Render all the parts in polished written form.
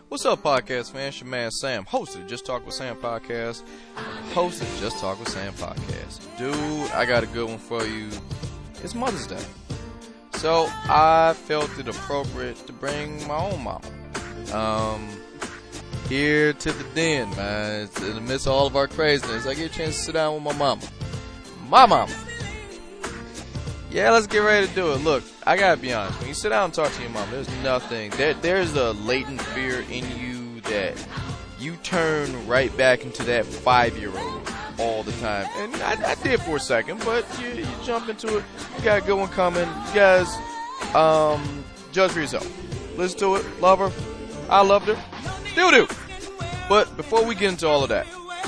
What's up, podcast fans? It's your man Sam, host of the Just Talk with Sam podcast. Host of the Just Talk with Sam podcast. Dude, I got a good one for you. It's Mother's Day. So I felt it appropriate to bring my own mama here to the den, man. It's in the midst of all of our craziness. I get a chance to sit down with my mama. My mama. Yeah, let's get ready to do it. Look, I gotta be honest. When you sit down and talk to your mom, there's nothing. There's a latent fear in you that you turn right back into that 5-year-old all the time. And I did for a second, but you jump into it. You got a good one coming. You guys, judge for yourself. Listen to it. Love her. I loved her. Still do. But before we get into all of that,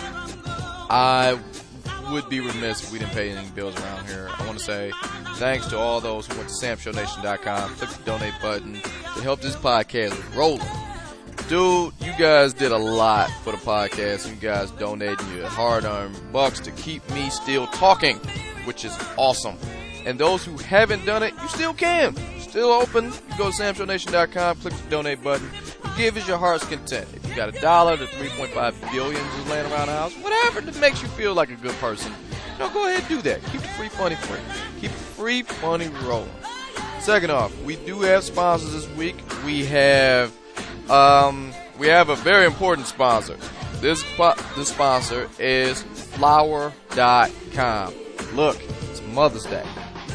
I would be remiss if we didn't pay any bills around here. I want to say thanks to all those who went to samshownation.com, click the donate button to help this podcast roll. Dude, you guys did a lot for the podcast. You guys donating your hard-earned bucks to keep me still talking, which is awesome. And those who haven't done it, you still can. Still open. You go to samshownation.com, click the donate button. Give us your heart's content. If you got $1 to 3.5 billion just laying around the house, whatever that makes you feel like a good person, go ahead and do that. Keep the free funny free. Keep the free funny rolling. Second off, we do have sponsors this week. We have a very important sponsor. This sponsor is Flour.com. Look, it's Mother's Day.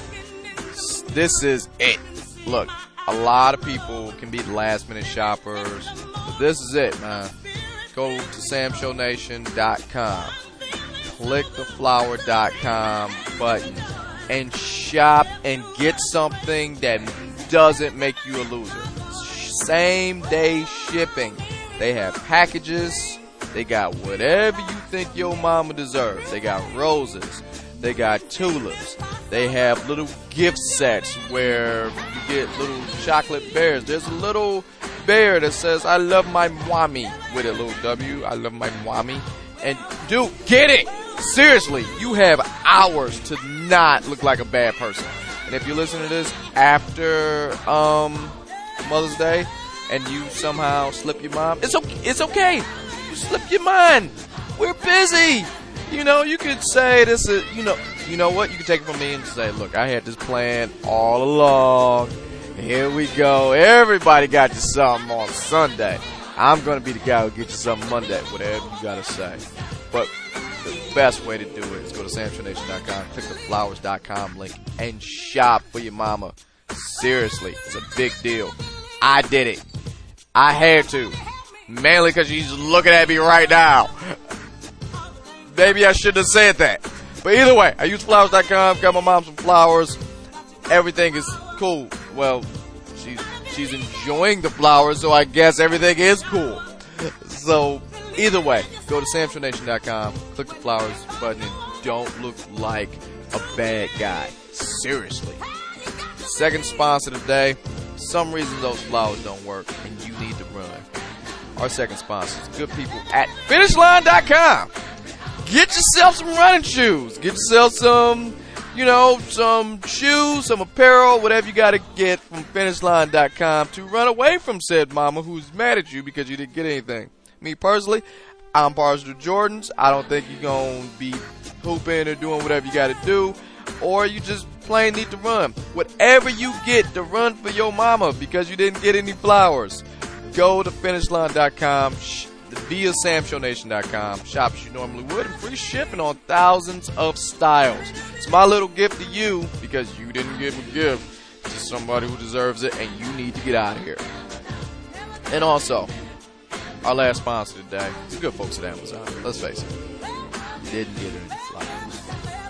This is it. Look, a lot of people can be last-minute shoppers, but this is it, man. Go to samshownation.com, click the flour.com button, and shop and get something that doesn't make you a loser. Same-day shipping. They have packages. They got whatever you think your mama deserves. They got roses. They got tulips. They have little gift sets where you get little chocolate bears. There's a little bear that says, I love my mommy, with a little W. I love my mommy. And dude, get it! Seriously, you have hours to not look like a bad person. And if you listen to this after Mother's Day and you somehow slip your mom, it's okay. You slip your mind. We're busy. You could say this is, you know what? You can take it from me and say, look, I had this plan all along. Here we go. Everybody got you something on Sunday. I'm going to be the guy who gets you something Monday, whatever you got to say. But the best way to do it is go to samshownation.com, click the flowers.com link, and shop for your mama. Seriously, it's a big deal. I did it. I had to. Mainly because she's looking at me right now. Maybe I shouldn't have said that. But either way, I use flowers.com, got my mom some flowers. Everything is cool. Well, she's enjoying the flowers, so I guess everything is cool. So, either way, go to samshownation.com, click the flowers button, and don't look like a bad guy. Seriously. Second sponsor today. For some reason those flowers don't work, and you need to run. Our second sponsor is good people at finishline.com. Get yourself some running shoes. Get yourself some shoes, some apparel, whatever you got to get from finishline.com to run away from said mama who's mad at you because you didn't get anything. Me personally, I'm partial to Jordans. I don't think you're going to be hooping or doing whatever you got to do, or you just plain need to run. Whatever you get to run for your mama because you didn't get any flowers, go to finishline.com. Via samshownation.com. Shop as you normally would, and free shipping on thousands of styles. It's my little gift to you because you didn't give a gift to somebody who deserves it, and you need to get out of here. And also, our last sponsor today is the good folks at Amazon. Let's face it, you didn't get any flowers.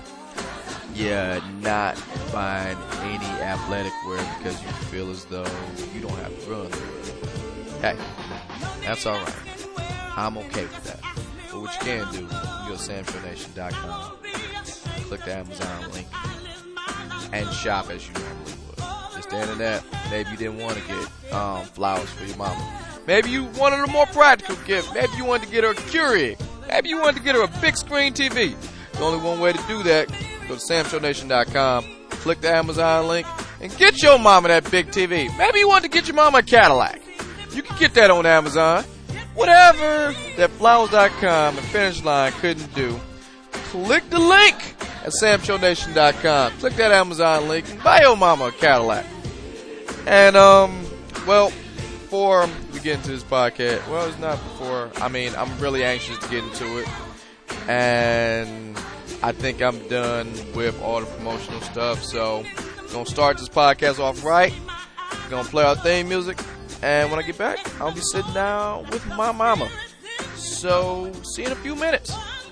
You're not buying any athletic wear because you feel as though you don't have to run. Hey, that's all right. I'm okay with that. But what you can do, you go to samshownation.com, click the Amazon link, and shop as you normally would. Just the internet. Maybe you didn't want to get flowers for your mama. Maybe you wanted a more practical gift. Maybe you wanted to get her a Keurig. Maybe you wanted to get her a big screen TV. There's only one way to do that. Go to samshownation.com, click the Amazon link, and get your mama that big TV. Maybe you want to get your mama a Cadillac. You can get that on Amazon. Whatever that Flowers.com and Finish Line couldn't do, click the link at SamShowNation.com. Click that Amazon link and buy your mama a Cadillac. And, well, before we get into this podcast, well, it's not before. I mean, I'm really anxious to get into it. And I think I'm done with all the promotional stuff. So, we're going to start this podcast off right. We're going to play our theme music. And when I get back, I'll be sitting down with my mama. So, see you in a few minutes.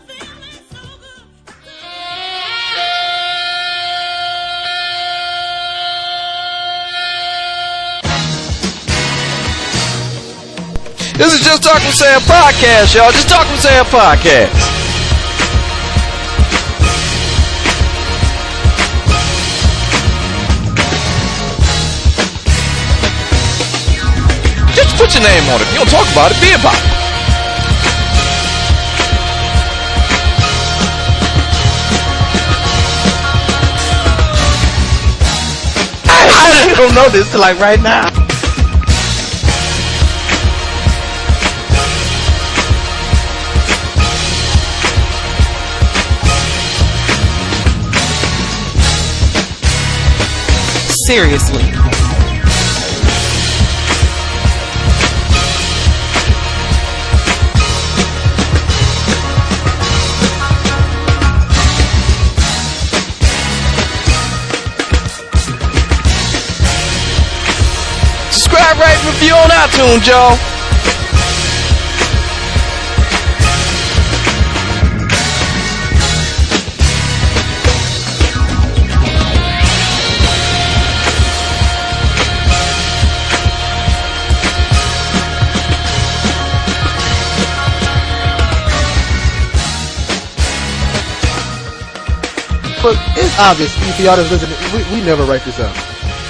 This is Just Talk with Sam Podcast, y'all. Just Talk with Sam Podcast. Just put your name on it. If you don't talk about it, be about it. I don't know this till like right now. Seriously. Subscribe, rate, and review on iTunes, y'all. But it's obvious, if y'all that's listening, we never write this out.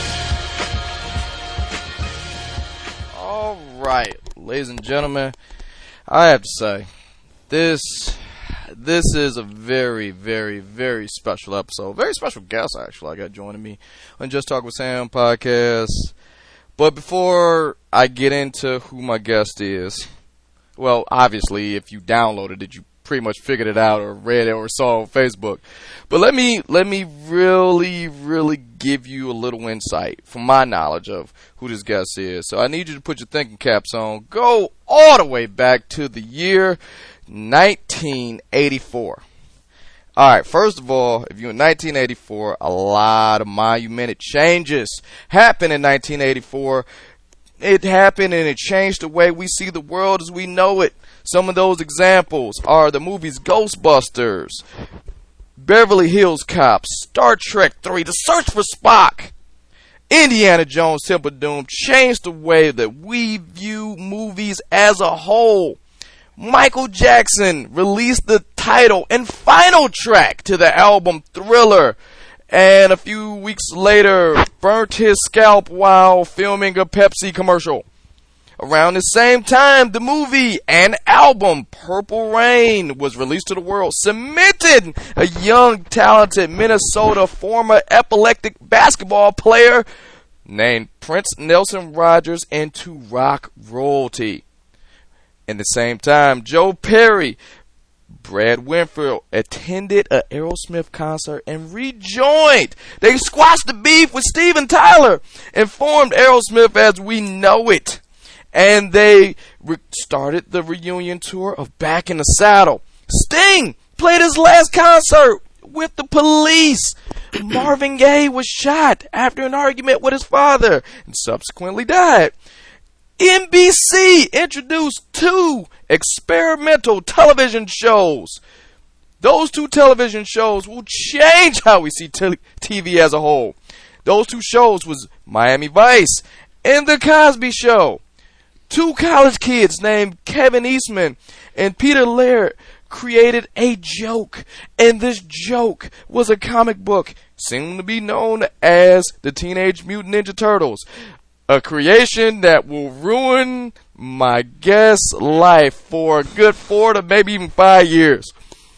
All right, ladies and gentlemen, I have to say, this is a very, very, very special episode. Very special guest, actually, I got joining me on Just Talk with Sam podcast. But before I get into who my guest is, well, obviously, if you downloaded it, you pretty much figured it out or read it or saw it on Facebook. But let me really, really give you a little insight from my knowledge of who this guest is. So I need you to put your thinking caps on. Go all the way back to the year 1984. All right, first of all, if you're in 1984, a lot of monumental changes happened in 1984. It happened and it changed the way we see the world as we know it. Some of those examples are the movies Ghostbusters, Beverly Hills Cop, Star Trek 3, The Search for Spock, Indiana Jones Temple of Doom changed the way that we view movies as a whole. Michael Jackson released the title and final track to the album Thriller, and a few weeks later burnt his scalp while filming a Pepsi commercial. Around the same time, the movie and album Purple Rain was released to the world, cementing a young, talented Minnesota former epileptic basketball player named Prince Nelson Rogers into rock royalty. In the same time, Joe Perry, Brad Winfield attended an Aerosmith concert and rejoined. They squashed the beef with Steven Tyler and formed Aerosmith as we know it. And they started the reunion tour of Back in the Saddle. Sting played his last concert with the Police. Marvin Gaye was shot after an argument with his father and subsequently died. NBC introduced 2 experimental television shows. Those 2 television shows will change how we see TV as a whole. Those 2 shows was Miami Vice and The Cosby Show. 2 college kids named Kevin Eastman and Peter Laird created a joke, and this joke was a comic book soon to be known as the Teenage Mutant Ninja Turtles, a creation that will ruin my guest's life for a good 4 to maybe even 5 years.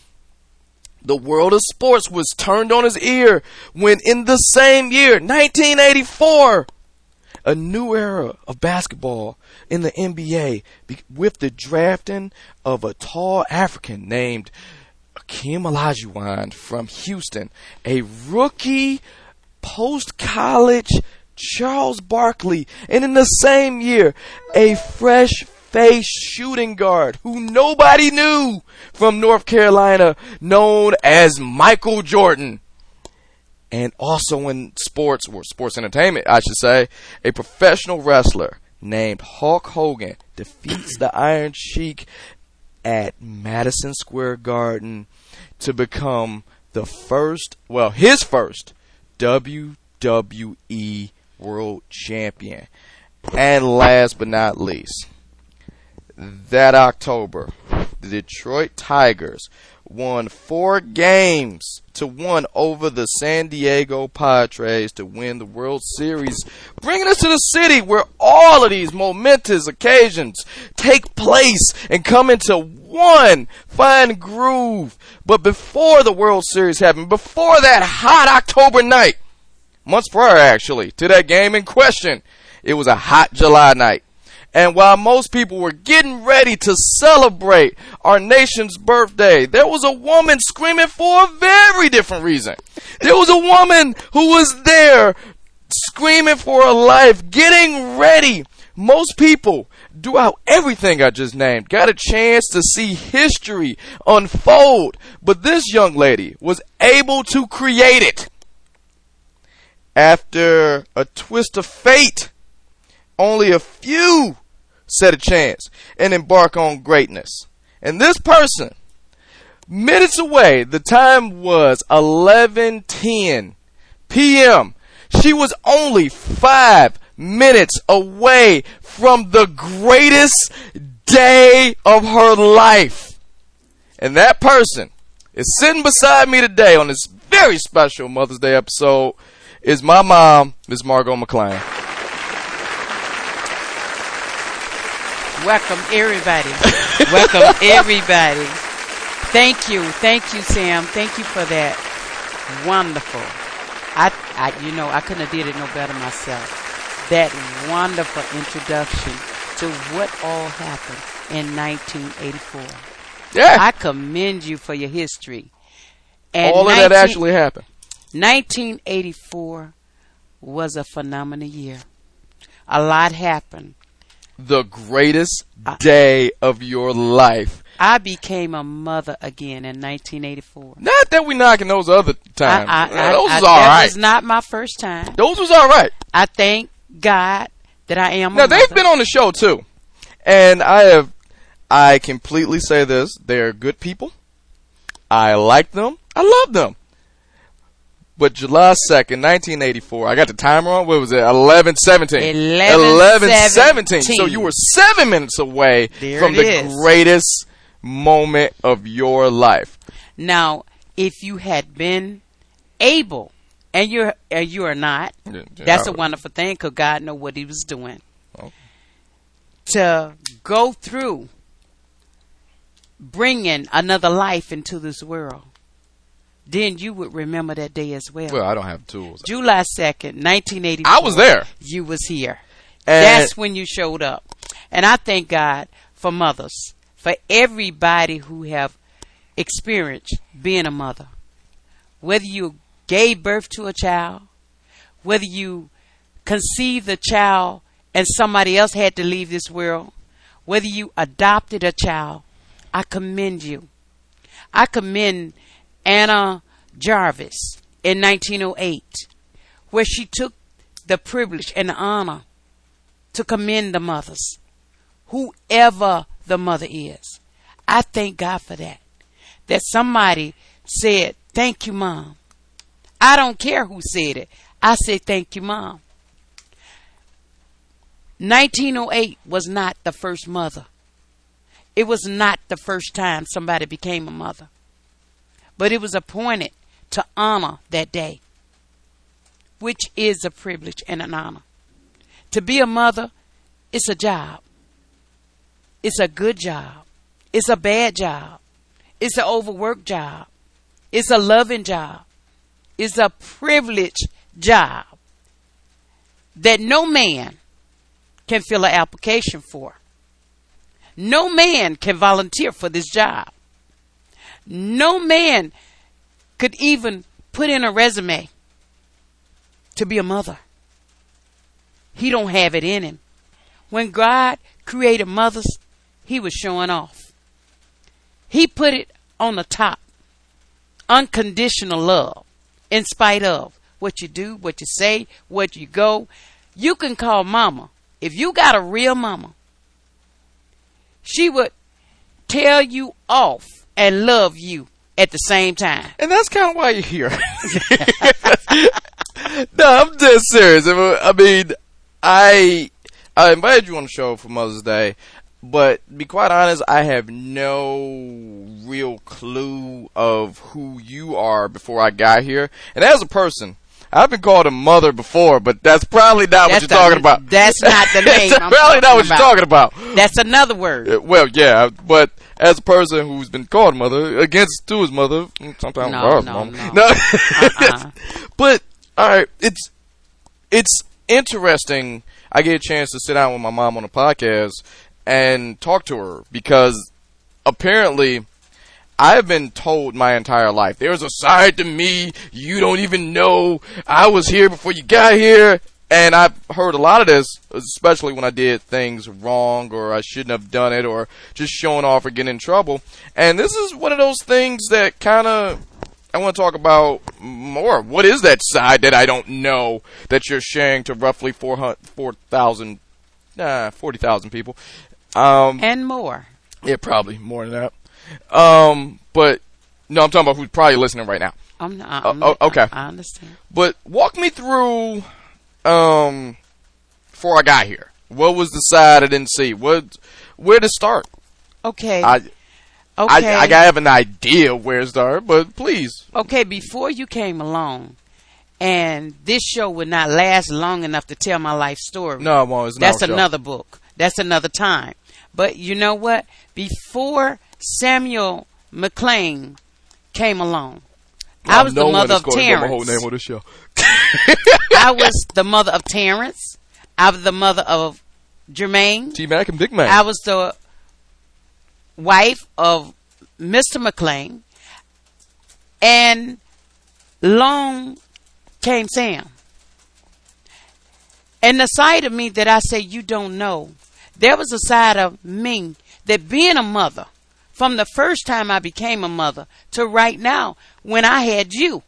The world of sports was turned on its ear when in the same year, 1984, a new era of basketball in the NBA with the drafting of a tall African named Akeem Olajuwon from Houston, a rookie post-college Charles Barkley, and in the same year, a fresh-faced shooting guard who nobody knew from North Carolina, known as Michael Jordan. And also in sports, or sports entertainment, I should say, a professional wrestler named Hulk Hogan defeats the Iron Sheik at Madison Square Garden to become his first WWE World Champion. And last but not least, that October, the Detroit Tigers won 4 games to 1 over the San Diego Padres to win the World Series, bringing us to the city where all of these momentous occasions take place and come into one fine groove. But before the World Series happened, before that hot October night, months prior actually to that game in question, it was a hot July night. And while most people were getting ready to celebrate our nation's birthday, there was a woman screaming for a very different reason. There was a woman who was there screaming for her life, getting ready. Most people, throughout everything I just named, got a chance to see history unfold. But this young lady was able to create it. After a twist of fate, only a few set a chance and embark on greatness. And this person, minutes away, the time was 11:10 p.m. She was only 5 minutes away from the greatest day of her life. And that person is sitting beside me today on this very special Mother's Day episode is my mom, Miss Margot McClain. Welcome, everybody. Welcome, everybody. Thank you, Sam. Thank you for that. Wonderful. I couldn't have did it no better myself. That wonderful introduction to what all happened in 1984. Yeah. I commend you for your history. And all of that actually happened. 1984 was a phenomenal year. A lot happened. The greatest day of your life. I became a mother again in 1984. Not that we knocking those other times. Those was all that right. was not my first time. Those was all right. I thank God that I am a now, mother. they've been on the show, too. And I completely say this. They're good people. I like them. I love them. But July 2nd, 1984, I got the timer on. What was it? 11:17. 11:17. So you were 7 minutes away from the greatest moment of your life. Now, if you had been able, and you are not, that's a wonderful thing because God knew what He was doing. Okay. To go through bringing another life into this world, then you would remember that day as well. Well, I don't have tools. July 2nd, 1984. I was there. You was here. And that's when you showed up. And I thank God for mothers, for everybody who have experienced being a mother. Whether you gave birth to a child, whether you conceived a child and somebody else had to leave this world, whether you adopted a child, I commend you. I commend Anna Jarvis in 1908, where she took the privilege and the honor to commend the mothers, whoever the mother is. I thank God for that. That somebody said, thank you, Mom. I don't care who said it. I say, thank you, Mom. 1908 was not the first mother. It was not the first time somebody became a mother. But it was appointed to honor that day, which is a privilege and an honor. To be a mother, it's a job. It's a good job. It's a bad job. It's an overworked job. It's a loving job. It's a privileged job. that no man can fill an application for. No man can volunteer for this job. No man could even put in a resume to be a mother. He don't have it in him. When God created mothers, he was showing off. He put it on the top. Unconditional love. In spite of what you do, what you say, what you go. You can call mama. If you got a real mama, she would tell you off and love you at the same time. And that's kind of why you're here. No, I'm dead serious. I mean, I invited you on the show for Mother's Day, but to be quite honest, I have no real clue of who you are before I got here. And as a person, I've been called a mother before, but that's probably not what you're talking about. That's not the name. That's probably not what you're talking about. That's another word. Well, yeah, but as a person who's been called mother, to his mother, sometimes mom. No. But all right, it's interesting. I get a chance to sit down with my mom on a podcast and talk to her because apparently I have been told my entire life, there's a side to me you don't even know. I was here before you got here. And I've heard a lot of this, especially when I did things wrong or I shouldn't have done it or just showing off or getting in trouble. And this is one of those things that kind of I want to talk about more. What is that side that I don't know that you're sharing to roughly 40,000 people? And more. Yeah, probably more than that. But no, I'm talking about who's probably listening right now. Okay. I understand. But walk me through, before I got here. What was the side I didn't see? Where to start? Okay. I have an idea where to start, but please. Okay, before you came along, and this show would not last long enough to tell my life story. No, well, it's not. That's another book. That's another time. But you know what? Before Samuel McLean came along, I was the mother of Terrence. The whole name of the show. I was the mother of Terrence. I was the mother of Jermaine. T-Mac and Big Mac. I was the wife of Mr. McLean. And long came Sam. And the side of me that I say you don't know, there was a side of me that being a mother, from the first time I became a mother to right now when I had you,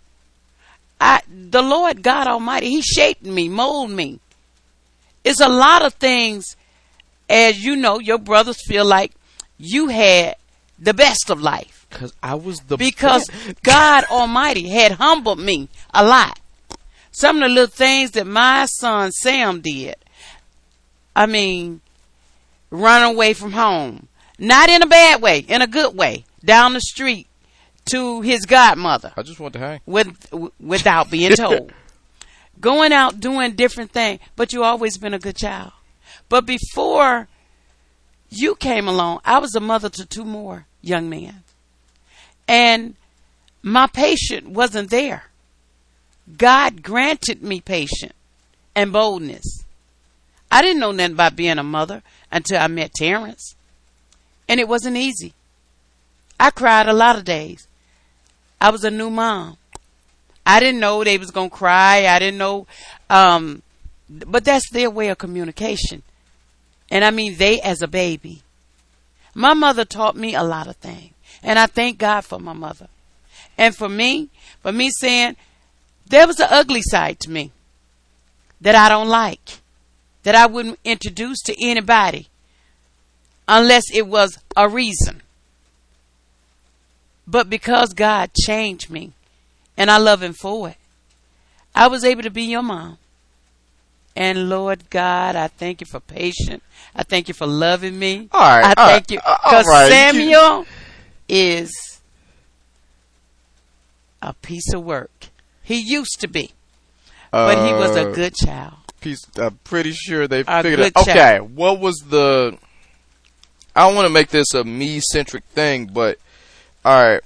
the Lord God Almighty, He shaped me, molded me. It's a lot of things, as you know, your brothers feel like you had the best of life. Because God Almighty had humbled me a lot. Some of the little things that my son Sam did. I mean, run away from home. Not in a bad way, in a good way. Down the street to his godmother. I just want to hang. Without being told. Going out doing different things. But you always been a good child. But before you came along, I was a mother to two more young men. And my patience wasn't there. God granted me patience and boldness. I didn't know nothing about being a mother until I met Terrence. And it wasn't easy. I cried a lot of days. I was a new mom. I didn't know they was going to cry. I didn't know. But that's their way of communication. And I mean they as a baby. My mother taught me a lot of things. And I thank God for my mother. And for me saying, there was an ugly side to me that I don't like, that I wouldn't introduce to anybody unless it was a reason. But because God changed me, and I love Him for it, I was able to be your mom. And Lord God, I thank You for patience. I thank You for loving me. All right. I thank You because Samuel is a piece of work. He used to be, but he was a good child. I'm pretty sure they figured it out. Okay, what was the... I don't want to make this a me-centric thing, but all right,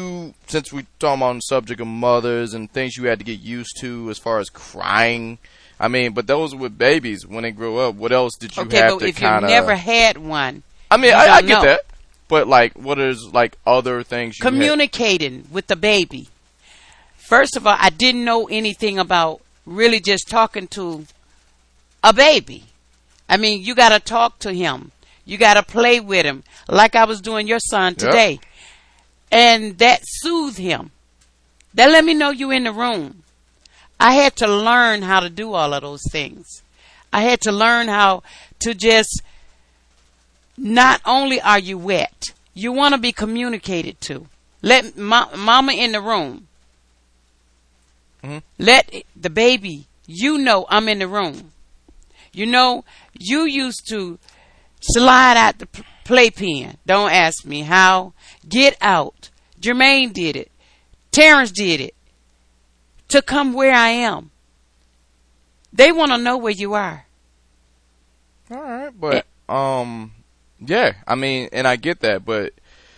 since we talking about the subject of mothers and things you had to get used to as far as crying, I mean, but those with babies when they grow up. What else did you Okay, have but to if kind you've of? never had one, I mean, you I don't get know. that, but like, what is like other things you had? Communicating with the baby. First of all, I didn't know anything about really just talking to a baby. I mean, you got to talk to him. You got to play with him, like I was doing your son today. And that soothed him. That let me know you in the room. I had to learn how to do all of those things. I had to learn how to just, not only are you wet, you want to be communicated to. Let mama in the room. Mm-hmm. Let the baby, you know I'm in the room. You know, you used to slide out the playpen. Don't ask me how. Get out. Jermaine did it. Terrence did it. To come where I am. They want to know where you are. All right, but yeah, I mean, and I get that, but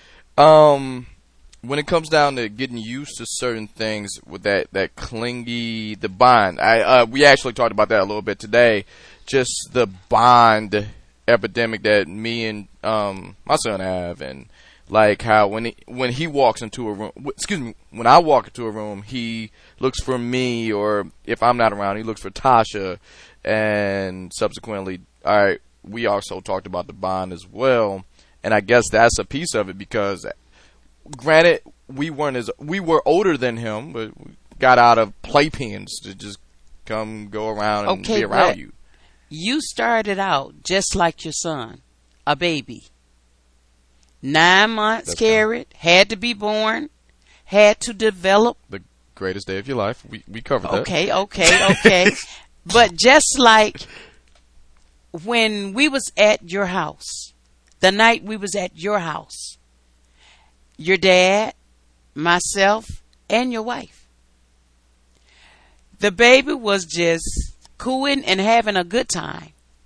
when it comes down to getting used to certain things with that clingy, the bond, we actually talked about that a little bit today. Just the bond epidemic that me and my son have, and like how when he walks into a room, when I walk into a room, he looks for me, or if I'm not around, he looks for Tasha, and subsequently, all right, we also talked about the bond as well, and I guess that's a piece of it because, granted, we were older than him, but we got out of playpens to just go around and be around you. You started out just like your son, a baby. 9 months That's carried, had to be born, had to develop. The greatest day of your life. We covered that. Okay. But just like when we was at your house, the night we was at your house, your dad, myself, and your wife, the baby was just cooing and having a good time.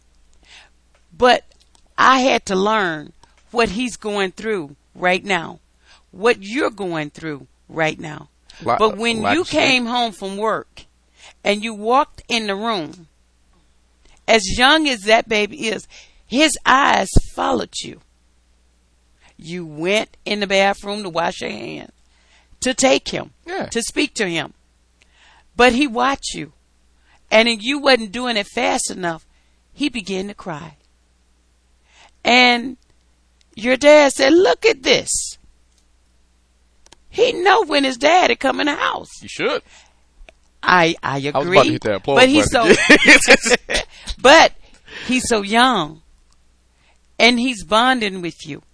But I had to learn what he's going through right now, what you're going through right now. But when you came home from work and you walked in the room, as young as that baby is, his eyes followed you. You went in the bathroom to wash your hands, to take him, to speak to him. But he watched you. And if you wasn't doing it fast enough, he began to cry. And your dad said, look at this. He know when his daddy come in the house. You should. I agree. I was about to hit that applause but but he's so young. And he's bonding with you.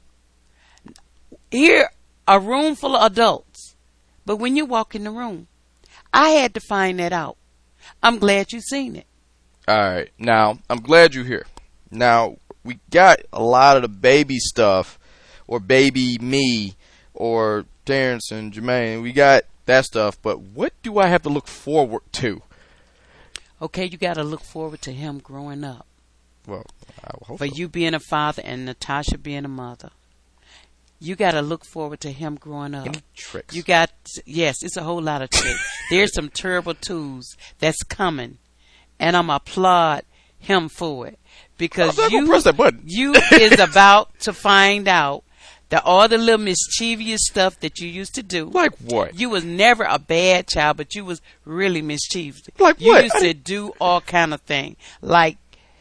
Here, a room full of adults. But when you walk in the room, I had to find that out. I'm glad you seen it. All right. Now, I'm glad you're here. Now, we got a lot of the baby stuff, or baby me, or Terrence and Jermaine. We got that stuff, but what do I have to look forward to? Okay, you got to look forward to him growing up. Well, I hope for so. you being a father and Natasha being a mother. You got to look forward to him growing up. Any tricks? Yes, it's a whole lot of tricks. There's some terrible tools that's coming, and I'm applaud him for it because press that button. You is about to find out that all the little mischievous stuff that you used to do. Like what? You was never a bad child, but you was really mischievous. Like you what? used to do all kind of things. Like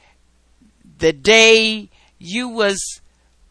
the day you was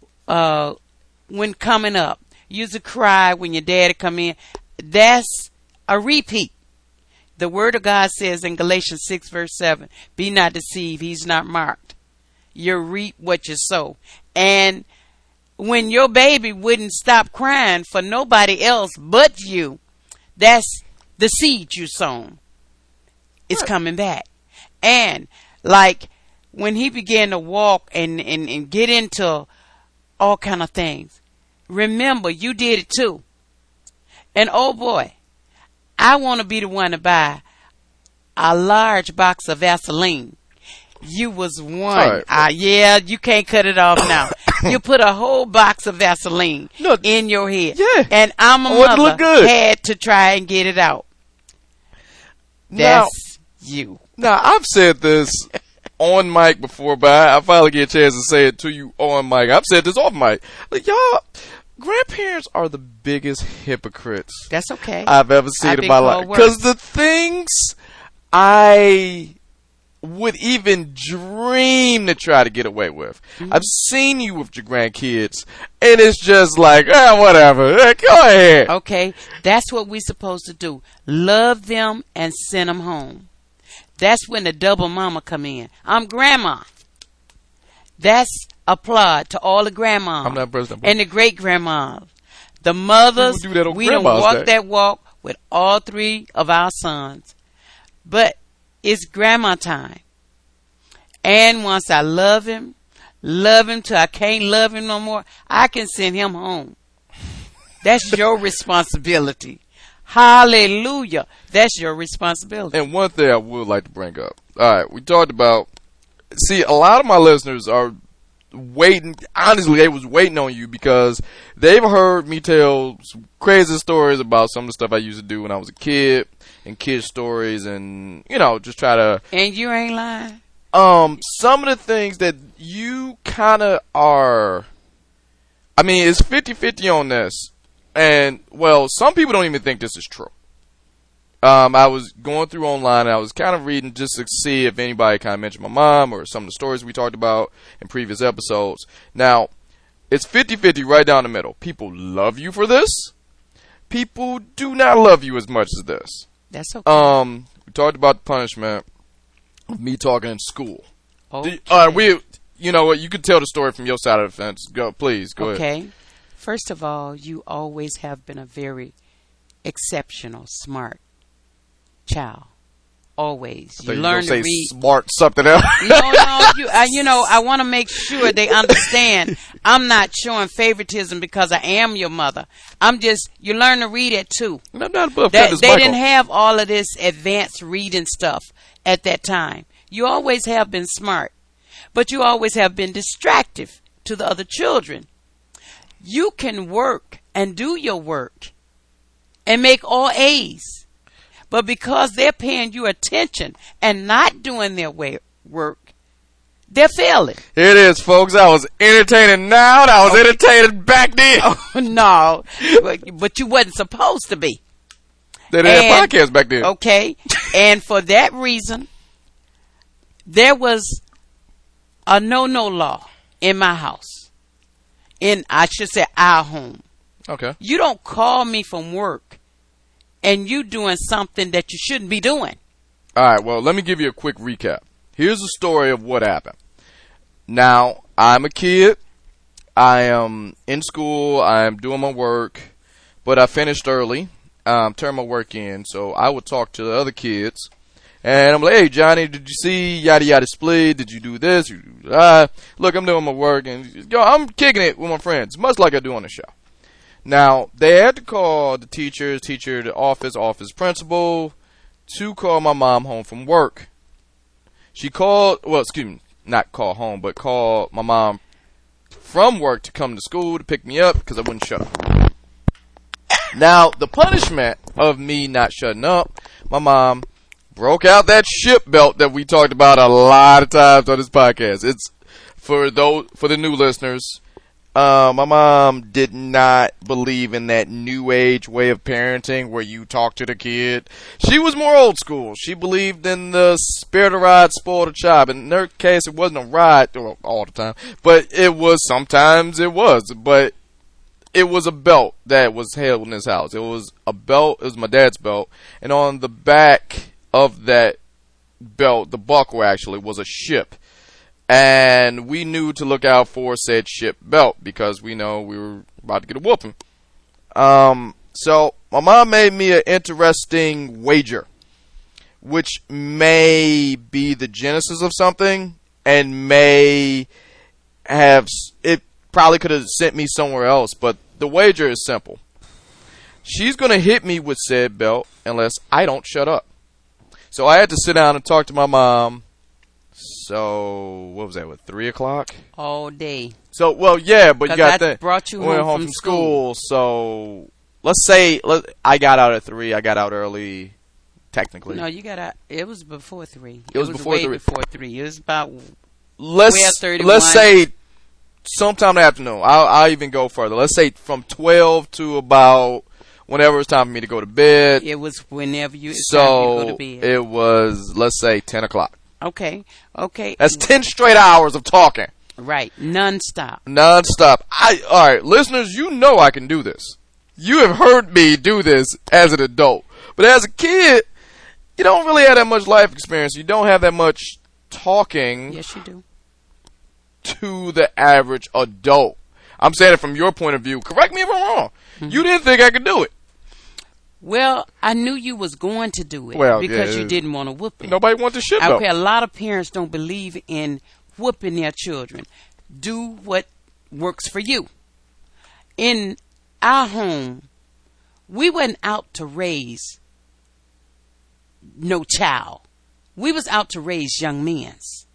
when coming up, you used to cry when your daddy come in. That's a repeat. The word of God says in Galatians 6 verse 7, be not deceived, he's not marked. You reap what you sow. And when your baby wouldn't stop crying for nobody else but you, that's the seed you sown. It's coming back. And like when he began to walk and get into all kind of things, remember you did it too. And oh boy, I want to be the one to buy a large box of Vaseline. You was one. Right. Yeah, you can't cut it off now. You put a whole box of Vaseline in your head. Yeah. And I'm a mother had to try and get it out. That's you. Now, I've said this on mic before, but I finally get a chance to say it to you on mic. I've said this off mic. Like, y'all, grandparents are the biggest hypocrites That's okay. I've ever seen in my life. Because the things I would even dream to try to get away with. Mm-hmm. I've seen you with your grandkids, and it's just like, whatever. Go ahead. Okay, that's what we're supposed to do. Love them and send them home. That's when the double mama come in. I'm grandma. That's applaud to all the grandmas. I'm not president. And the great grandmas. The mothers, we done walk that walk with all 3 of our sons. But it's grandma time. And once I love him till I can't love him no more, I can send him home. That's your responsibility. Hallelujah. That's your responsibility. And one thing I would like to bring up. All right, we talked about, see, a lot of my listeners are waiting. Honestly, they was waiting on you because they've heard me tell some crazy stories about some of the stuff I used to do when I was a kid, and kid stories, and, just try to. And you ain't lying. Some of the things that you kind of are, I mean, it's 50-50 on this. And, well, some people don't even think this is true. I was going through online, and I was kind of reading just to see if anybody kind of mentioned my mom or some of the stories we talked about in previous episodes. Now, it's 50-50 right down the middle. People love you for this. People do not love you as much as this. That's okay. We talked about the punishment of me talking in school. Okay. You know what? You could tell the story from your side of the fence. Please, go ahead. Okay. First of all, you always have been a very exceptional, smart child. Always. You learn to read. Smart something else. No. I want to make sure they understand. I'm not showing favoritism because I am your mother. You learn to read it too. I'm not above They didn't have all of this advanced reading stuff at that time. You always have been smart, but you always have been distractive to the other children. You can work and do your work and make all A's. But because they're paying you attention and not doing their work, they're failing. It is, folks. I was entertaining now, and I was entertaining back then. Oh, no, but you wasn't supposed to be. They didn't have podcasts back then. Okay, and for that reason, there was a no-no law in my house. I should say our home. Okay. You don't call me from work and you doing something that you shouldn't be doing. All right, well, let me give you a quick recap. Here's a story of what happened. Now, I'm a kid. I am in school. I am doing my work, but I finished early, turned my work in, so I would talk to the other kids. And I'm like, hey, Johnny, did you see yada yada split? Did you do this? Look, I'm doing my work, and I'm kicking it with my friends, much like I do on the show. Now, they had to call the teacher, the office principal, to call my mom home from work. She called, not call home, but call my mom from work to come to school to pick me up because I wouldn't shut up. Now, the punishment of me not shutting up, my mom broke out that ship belt that we talked about a lot of times on this podcast. It's for the new listeners. My mom did not believe in that new age way of parenting where you talk to the kid. She was more old school. She believed in the spirit of ride, spoil the child. In her case, it wasn't a ride all the time, but sometimes it was. But it was a belt that was held in this house. It was a belt. It was my dad's belt, and on the back of that belt, the buckle actually was a ship, and we knew to look out for said ship belt because we know we were about to get a whooping. So my mom made me an interesting wager, which may be the genesis of something, and may have it probably could have sent me somewhere else. But the wager is simple: she's gonna hit me with said belt unless I don't shut up. So I had to sit down and talk to my mom. So, what was that, 3 o'clock? All day. So, well, yeah, but you got that. Brought you went home from school. So, let's say I got out at 3. I got out early. technically. No, you gotta. It was before 3. It was before way 3. Before 3. It was about. Let's 12:31. let's say sometime in the afternoon. I'll even go further. Let's say from 12 to about whenever it's time for me to go to bed. It was whenever you. It's time for you to go to bed. It was, let's say, 10 o'clock. Okay. That's 10 straight hours of talking. Right. Non-stop. Non-stop. All right, listeners, you know I can do this. You have heard me do this as an adult. But as a kid, you don't really have that much life experience. You don't have that much talking Yes, you do. to the average adult. I'm saying it from your point of view. Correct me if I'm wrong. You didn't think I could do it. Well, I knew you was going to do it because you didn't want to whoop it. Nobody wants to shit, though. Okay, a lot of parents don't believe in whooping their children. Do what works for you. In our home, we wasn't out to raise no child. We was out to raise young men.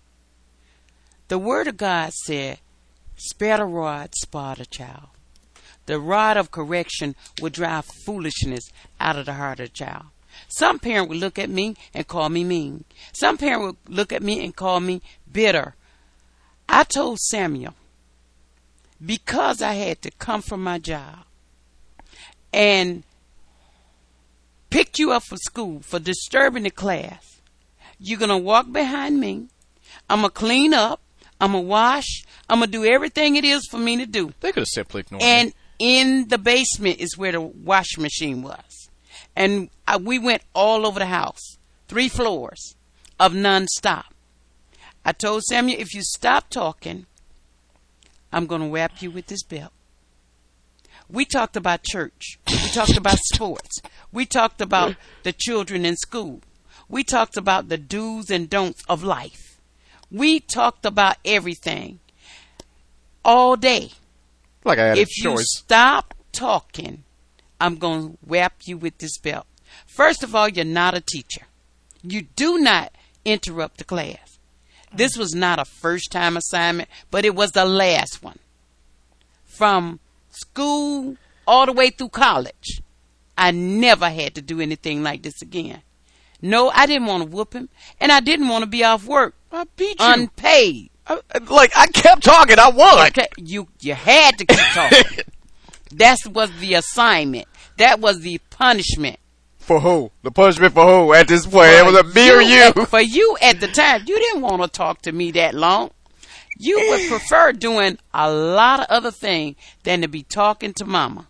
The word of God said, spare the rod, spare the child. The rod of correction will drive foolishness out of the heart of the child. Some parent would look at me and call me mean. Some parent would look at me and call me bitter. I told Samuel, because I had to come from my job and pick you up for school for disturbing the class, you're going to walk behind me. I'm going to clean up. I'm going to wash. I'm going to do everything it is for me to do. They could have simply ignored And me. in the basement is where the washing machine was. And we went all over the house, 3 floors of nonstop. I told Samuel, if you stop talking, I'm going to wrap you with this belt. We talked about church. We talked about sports. We talked about the children in school. We talked about the do's and don'ts of life. We talked about everything all day. Like I had If a you choice. stop talking, I'm going to wrap you with this belt. First of all, you're not a teacher. You do not interrupt the class. This was not a first-time assignment, but it was the last one. From school all the way through college, I never had to do anything like this again. No, I didn't want to whoop him, and I didn't want to be off work. I beat you. Unpaid. I kept talking. I won. Okay, you had to keep talking. That was the assignment. That was the punishment. For who? The punishment for who at this point? It was a me or you. For you at the time, you didn't want to talk to me that long. You would prefer doing a lot of other things than to be talking to mama.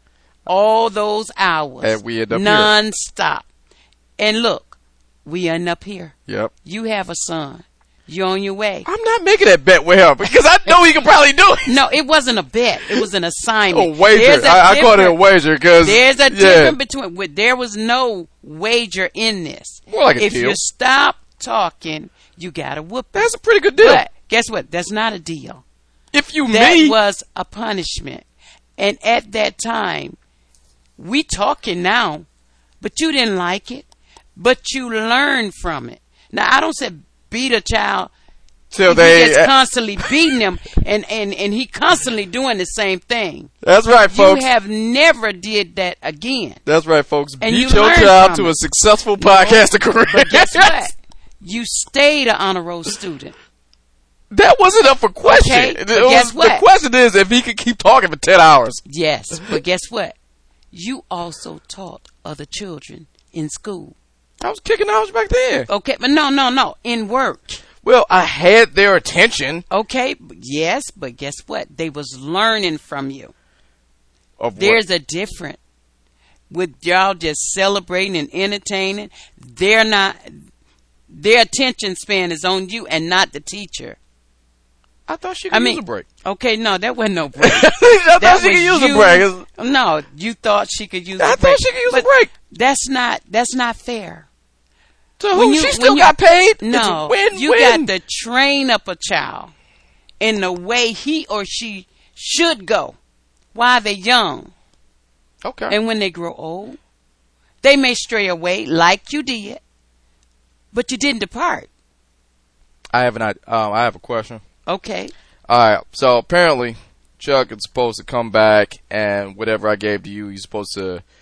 All those hours. And we end up non-stop. And look, we end up here. Yep. You have a son. You're on your way. I'm not making that bet with him because I know he can probably do it. No, it wasn't a bet. It was an assignment. A wager. I called it a wager because there's a difference between. There was no wager in this. More like a if deal. you stop talking, you got to whoop it. That's a pretty good deal. But guess what? That's not a deal. If you That was a punishment. And at that time, we talking now, but you didn't like it. But you learned from it. Now, I don't say beat a child till he gets constantly beating him and he constantly doing the same thing. That's right, folks. You have never did that again. That's right, folks. And Beat you your learn child from to it. a successful podcasting career. But guess what? You stayed an honor roll student. That wasn't up for question. Okay, but guess what? The question is if he could keep talking for 10 hours. Yes, but guess what? You also taught other children in school. I was kicking knowledge back then. Okay, but no. In work. Well, I had their attention. Okay, yes, but guess what? They was learning from you. Of There's a difference. With y'all just celebrating and entertaining, their attention span is on you and not the teacher. I thought she could use a break. Okay, no, that wasn't no break. I thought she could use a break. No, you thought she could use a break. I thought she could use a break. That's not fair. So who? She still got paid? No, you got to train up a child in the way he or she should go while they're young. Okay. And when they grow old, they may stray away like you did, but you didn't depart. I have a question. Okay. All right. So apparently, Chuck is supposed to come back, and whatever I gave to you, you're supposed to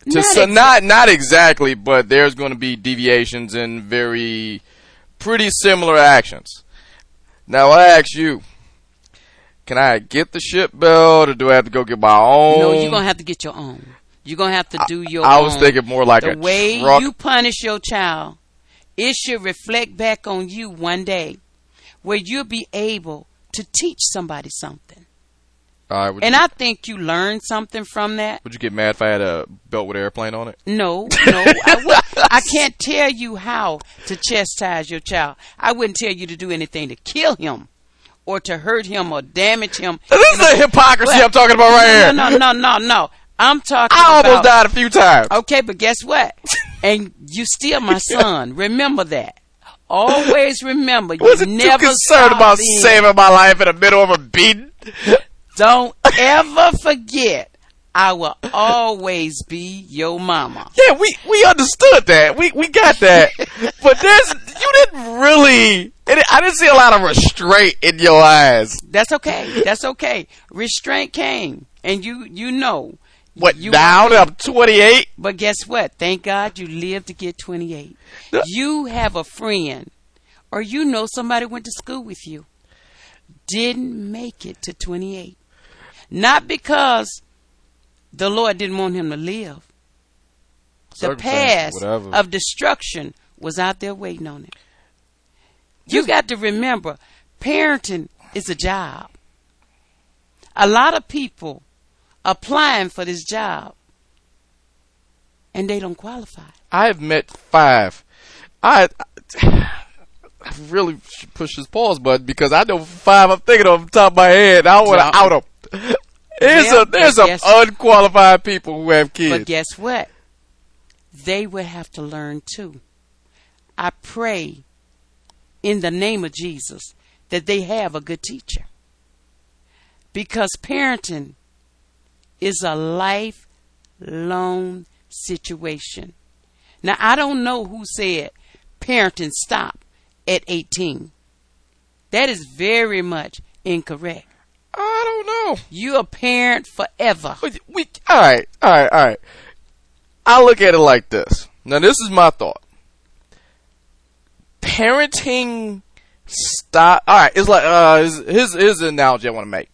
Not exactly, but there's going to be deviations in pretty similar actions. Now I ask you, can I get the ship belt, or do I have to go get my own? No, you're gonna have to get your own. You're gonna have to do your own. I was thinking more like the way truck. you punish your child, it should reflect back on you one day, where you'll be able to teach somebody something. And I think you learned something from that. Would you get mad if I had a belt with an airplane on it? No, I can't tell you how to chastise your child. I wouldn't tell you to do anything to kill him or to hurt him or damage him. This is the hypocrisy I'm talking about right here. No. I'm talking I almost died a few times. Okay, but guess what? And you still my son. Remember that. Always remember. Wasn't never too concerned about saving my life in the middle of a beating. Don't ever forget, I will always be your mama. Yeah, we understood that. We got that. But you didn't really, I didn't see a lot of restraint in your eyes. That's okay. Restraint came. And you know. What, now that I'm 28? But guess what? Thank God you lived to get 28. You have a friend, or you know somebody went to school with you, didn't make it to 28. Not because the Lord didn't want him to live. The path of destruction was out there waiting on him. You got to remember, parenting is a job. A lot of people applying for this job, and they don't qualify. I have met 5. I really should push this pause button because I know 5 I'm thinking of the top of my head. I want to out them. There's some unqualified people who have kids. But guess what? They would have to learn too. I pray in the name of Jesus that they have a good teacher. Because parenting is a lifelong situation. Now, I don't know who said parenting stop at 18. That is very much incorrect. I don't know. You're a parent forever. All right. I look at it like this. Now, this is my thought. Parenting stop. All right, it's like here's the analogy I want to make.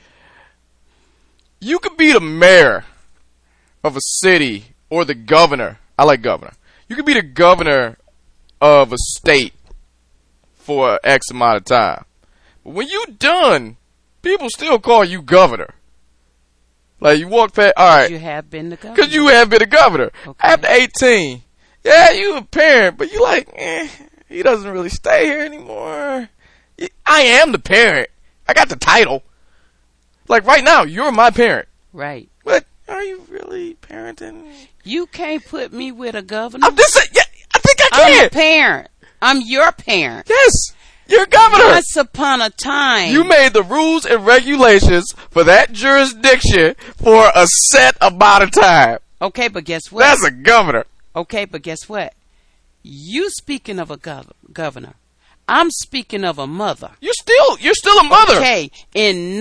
You could be the mayor of a city or the governor. I like governor. You could be the governor of a state for X amount of time. But when you done, people still call you governor. Like you walk past, all right. You have been the governor. Because you have been a governor. Okay. After 18, yeah, you a parent, but you like, he doesn't really stay here anymore. I am the parent. I got the title. Like right now, you're my parent. Right. But are you really parenting? You can't put me with a governor. I'm just saying, yeah, I think I can. I'm a parent. I'm your parent. Yes. You're governor. Once upon a time. You made the rules and regulations for that jurisdiction for a set amount of time. Okay, but guess what? That's a governor. Okay, but guess what? You speaking of a governor. I'm speaking of a mother. You're still a mother. Okay, in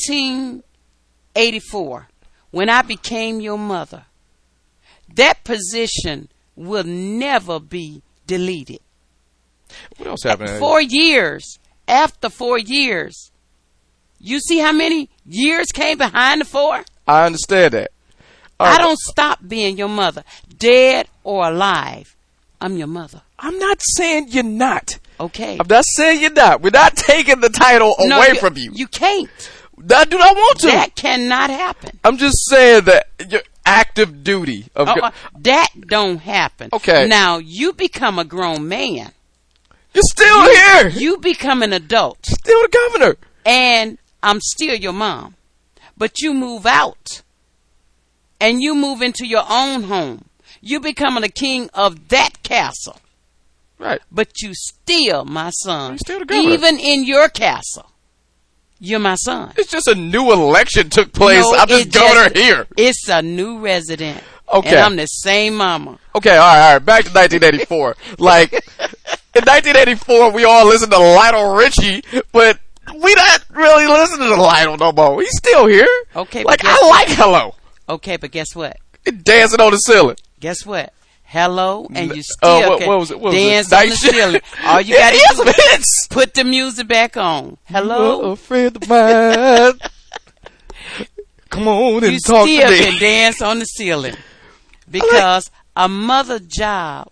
1984, when I became your mother, that position will never be deleted. What else happened? 4 years. After 4 years. You see how many years came behind the 4? I understand that. I don't stop being your mother. Dead or alive, I'm your mother. I'm not saying you're not. Okay. I'm not saying you're not. We're not taking the title away from you. You can't. I do not want to. That cannot happen. I'm just saying that your active duty of that don't happen. Okay. Now you become a grown man. You're still here. You become an adult. Still the governor. And I'm still your mom. But you move out. And you move into your own home. You become the king of that castle. Right. But you still my son. You're still the governor. Even in your castle. You're my son. It's just a new election took place. No, I'm just governor here. It's a new resident. Okay. And I'm the same mama. Okay, all right. Back to 1984. Like, in 1984, we all listened to Lionel Richie, but we not really listening to Lionel no more. He's still here. Okay. Like, I like Hello. Okay, but guess what? Dancing on the ceiling. Guess what? Hello, and you still what can was it? What was dance it? on Night the shift? ceiling. All you got to Yes, do is Vince. put the music back on. Hello. A friend of mine. Come on and You talk still to me. can dance on the ceiling because a mother job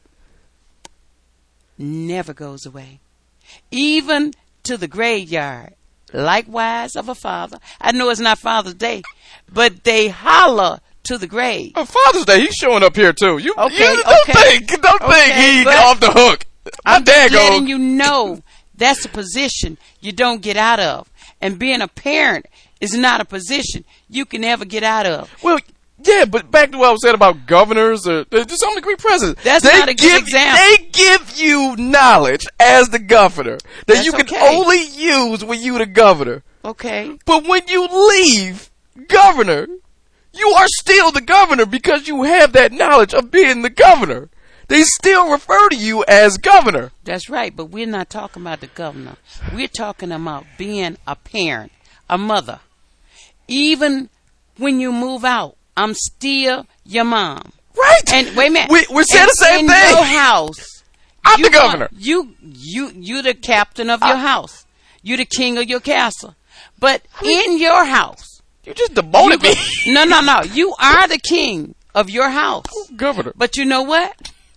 never goes away, even to the graveyard. Likewise of a father. I know it's not Father's Day, but they holler to the grave. On Father's Day, he's showing up here too. You don't Okay. think he's but off the hook. My I'm dad just letting goes. you know that's a position you don't get out of, and being a parent is not a position you can ever get out of. Well, yeah, but back to what I was saying about governors or to some degree presidents. That's not a good example. They give you knowledge as the governor that That's you can okay. only use when you the governor. Okay. But when you leave governor, you are still the governor because you have that knowledge of being the governor. They still refer to you as governor. That's right, but we're not talking about the governor. We're talking about being a parent, a mother. Even when you move out, I'm still your mom. Right. And wait a minute. We're saying the same in thing. your house, I'm you the governor. You the captain of your house. You the king of your castle. But in your house, You just demoted me. no. You are the king of your house. Governor. But you know what?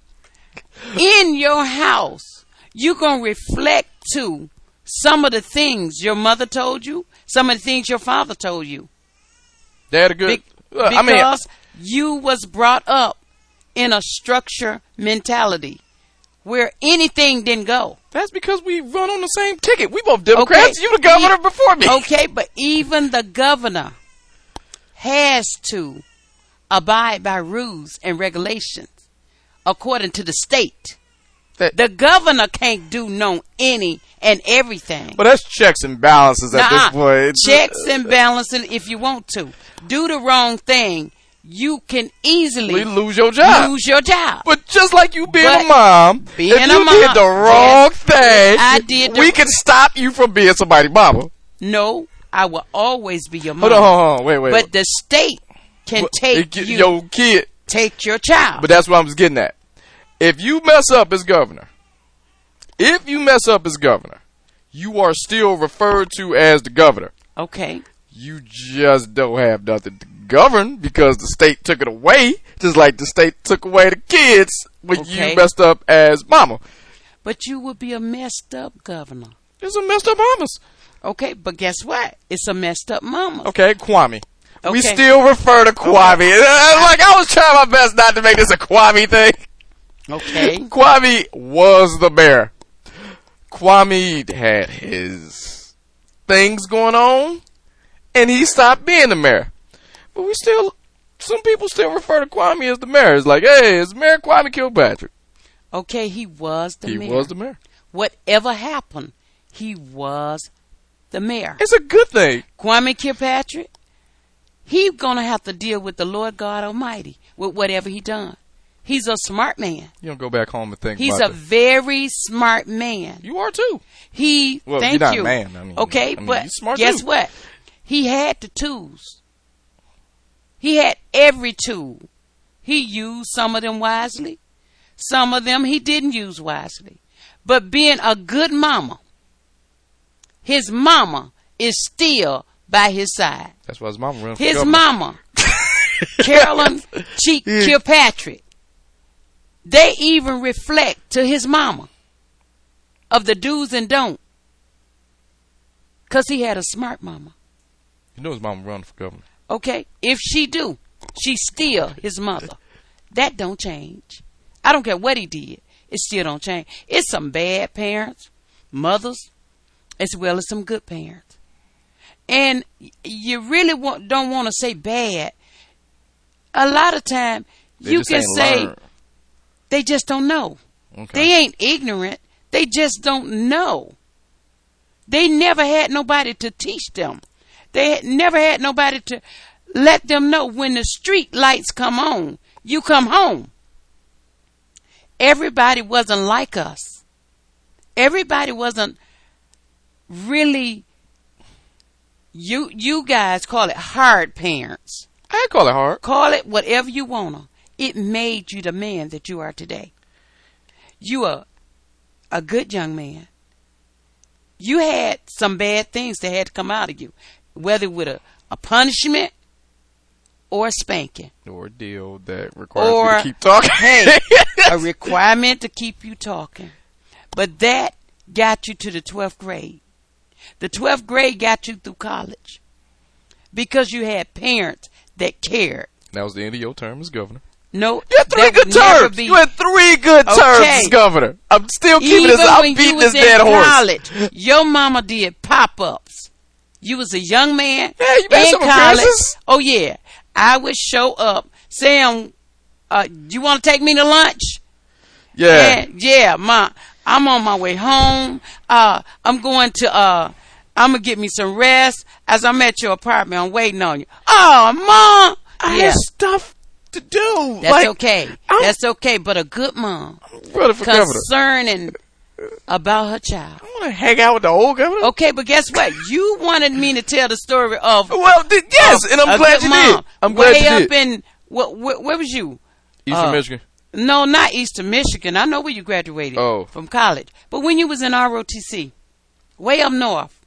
In your house, you're going to reflect to some of the things your mother told you, some of the things your father told you. Dad a good. Because you was brought up in a structure mentality where anything didn't go. That's because we run on the same ticket. We both Democrats. Okay. You the governor before me. Okay, but even the governor has to abide by rules and regulations according to the state. The governor can't do any and everything. But that's checks and balances at this point. Checks and balances if you want to. Do the wrong thing, you can easily lose your job. But just like you being a mom, if you did the wrong thing, I did we can stop you from being somebody's mama. No, I will always be your mom. Hold on. Wait. But the state can take your kid. Take your child. But that's what I was getting at. If you mess up as governor, you are still referred to as the governor. Okay. You just don't have nothing to govern because the state took it away, just like the state took away the kids when you messed up as mama. But you would be a messed up governor. It's a messed up mamas. Okay, but guess what? It's a messed up mama. Okay, Kwame. Okay. We still refer to Kwame. Okay. Like, I was trying my best not to make this a Kwame thing. Okay. Kwame was the mayor. Kwame had his things going on, and he stopped being the mayor. But some people still refer to Kwame as the mayor. It's like, hey, it's Mayor Kwame Kilpatrick. Okay, he was the mayor. He was the mayor. Whatever happened, he was the mayor. It's a good thing. Kwame Kilpatrick, he's going to have to deal with the Lord God Almighty with whatever he done. He's a smart man. You don't go back home and think He's about a very smart man. You are too. Well, you're not a man. But smart guess too. what? He had the tools. He had every tool. He used some of them wisely. Some of them he didn't use wisely. But being a good mama, his mama is still by his side. That's why his mama ran for His governor. mama, Carolyn Kilpatrick, they even reflect to his mama of the do's and don'ts. Because he had a smart mama. You know his mama run for governor. Okay? If she do, she's still his mother. That don't change. I don't care what he did. It still don't change. It's some bad parents, mothers, as well as some good parents. And you really don't want to say bad. A lot of time, you can say they just don't know. Okay. They ain't ignorant. They just don't know. They never had nobody to teach them. They never had nobody to let them know when the street lights come on, you come home. Everybody wasn't like us. Everybody wasn't really, you guys call it hard parents. I I call it hard. Call it whatever you want to. It made you the man that you are today. You are a good young man. You had some bad things that had to come out of you, whether with a punishment or a spanking. Or a deal that requires you to keep talking. Hey, a requirement to keep you talking. But that got you to the 12th grade. The 12th grade got you through college because you had parents that cared. That was the end of your term as governor. No, you had 3 good terms. You had 3 good terms as governor. I'm still keeping this. I'm beating this dead horse. College, your mama did pop-ups. You was a young man you in college. Oh yeah, I would show up saying, "You want to take me to lunch?" Yeah, and, yeah, ma. I'm on my way home. I'm going to. I'm gonna get me some rest. As I'm at your apartment, I'm waiting on you. Oh, mom, I have stuff to do. That's okay. That's okay. But a good mom, concerning about her child. I want to hang out with the old governor. Okay, but guess what? You wanted me to tell the story of. Well, yes, and I'm glad you did. I'm glad you did. Way up in where was you? Eastern Michigan. No, not Eastern Michigan. I know where you graduated from college. But when you was in ROTC, way up north.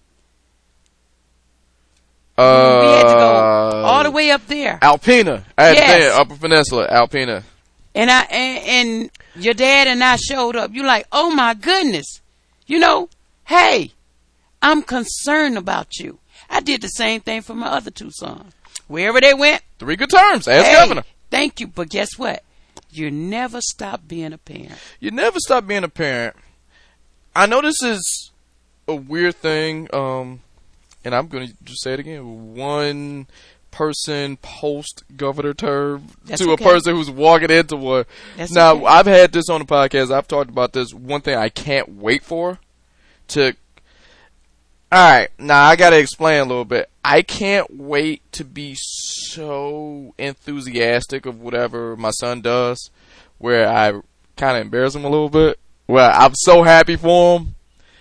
We had to go all the way up there. Alpena. I had to say Upper Peninsula, Alpena. And and your dad and I showed up. You like, oh my goodness. You know, hey, I'm concerned about you. I did the same thing for my other 2 sons. Wherever they went. 3 good terms as governor. Thank you. But guess what? You never stop being a parent. You never stop being a parent. I know this is a weird thing, and I'm going to just say it again. 1 person post-governor term to a person who's walking into one. Now, I've had this on the podcast. I've talked about this. One thing I can't wait for to... All right, now I got to explain a little bit. I can't wait to be so enthusiastic of whatever my son does where I kind of embarrass him a little bit. Well, I'm so happy for him.